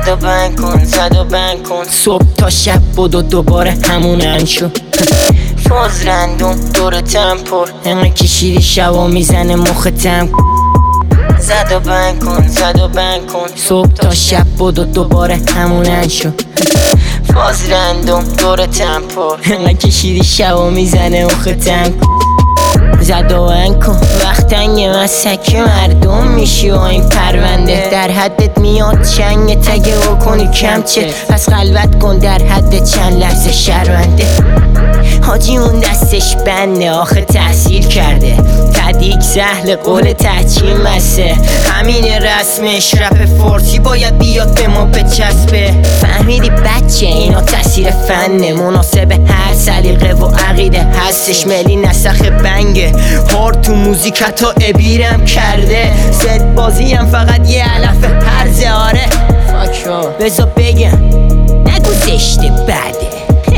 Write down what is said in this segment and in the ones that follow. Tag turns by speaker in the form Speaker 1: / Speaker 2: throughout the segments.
Speaker 1: زد و بند کن زد و بند کن. صبح تا شب بدو دوباره همونن شو. فاز رندوم دور تم پر، همه کشیدی شبا میزنه مختم. زد و بند کن زد و بند کن. صبح تا شب بدو دوباره همونن شو. فاز رندوم دور تم پر، همه کشیدی شبا میزنه مختم. زد و بند کن وقت تنگ مسک مردم میشی و این پرونده در حدت میاد چنگ تگه و کنی کمچه. پس خلوت کن در حد چند لحظه شرمنده. حاجی اون دستش بنده آخه تحصیل کرده، تدیک سهل قول تحچین مسه. همین رسمش رپ فارسی باید بیاد به ما بچسبه. فهمیدی بچه اینا تاثیر فنه، مناسب هر سلیقه و عقیده هستش. ملی نسخ بنگه هار تو موزیک حتی ابیرم کرده. زد بازی هم فقط یه علف هرزه. آره بذار بگم نگو زشته بده.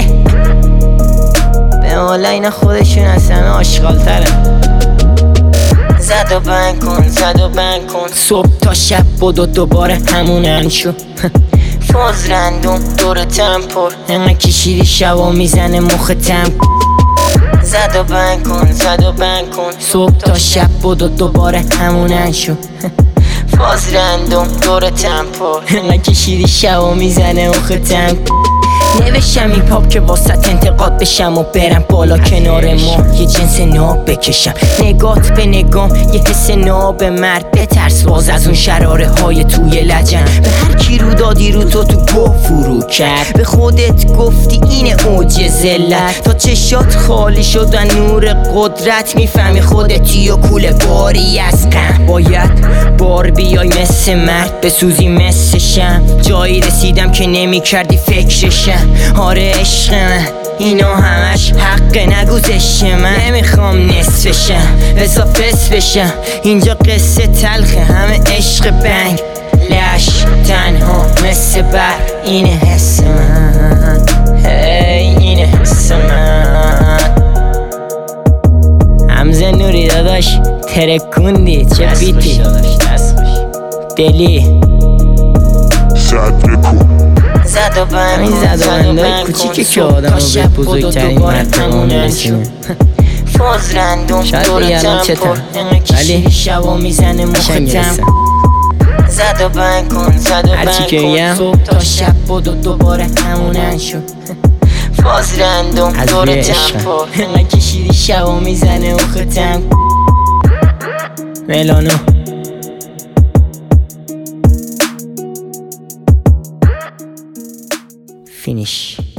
Speaker 1: به حالا اینا خودشون از همه آشغال‌ترن. زد و بند کن زد و بند کن. صبح تا شب بدو دوباره همونن شو. فاز رندوم دور تم پر، همه کشیدی شبا میزنه مختم. زد و بند کن زد و بند کن. صبح تا شب بدو دوباره همونن شو. فاز رندوم دور تم پر، همه کشیدی شبا میزنه مختم. نوشتم این پاپ که واسط انتقاد بشم و برم بالا کنار ما یه جنس ناب بکشم. نگات به نگام یه حس ناب مرد بترس باز از اون شراره های توی لجن. به هر کی رو دادی رو تو گو فرو کرد، به خودت گفتی این اوج ذلت. تا چشات خالی شدن نور قدرت میفهمی خودتی و کوله باری از غم. باید بار بیای مثل مرد بسوزی مثل شم. جایی رسیدم که نمی کردی فکرشم. آره عشق من اینا همش حق نگوزش من. نمیخوام نصفشم بزا فس بشم. اینجا قصه تلخه همه عشق بنگ. لش تنها مثل بر اینه حس من. اینه حس من. حمزه نوری داداش ترکوندی چه بیتی دلی. زد و بند
Speaker 2: همین زد و بندهای کوچیکه که آدم رو به بزرگترین مرتبه میرسونه.
Speaker 1: فاز رندوم دور تم پر، همه کشیدی شبا میزنه مختم. زد و بند کن زد و بند کن. صبح تا شب بدو دوباره همونن شو. فاز رندوم دور تم پر، همه کشیدی شبا میزنه مختم. ملانو فینیش.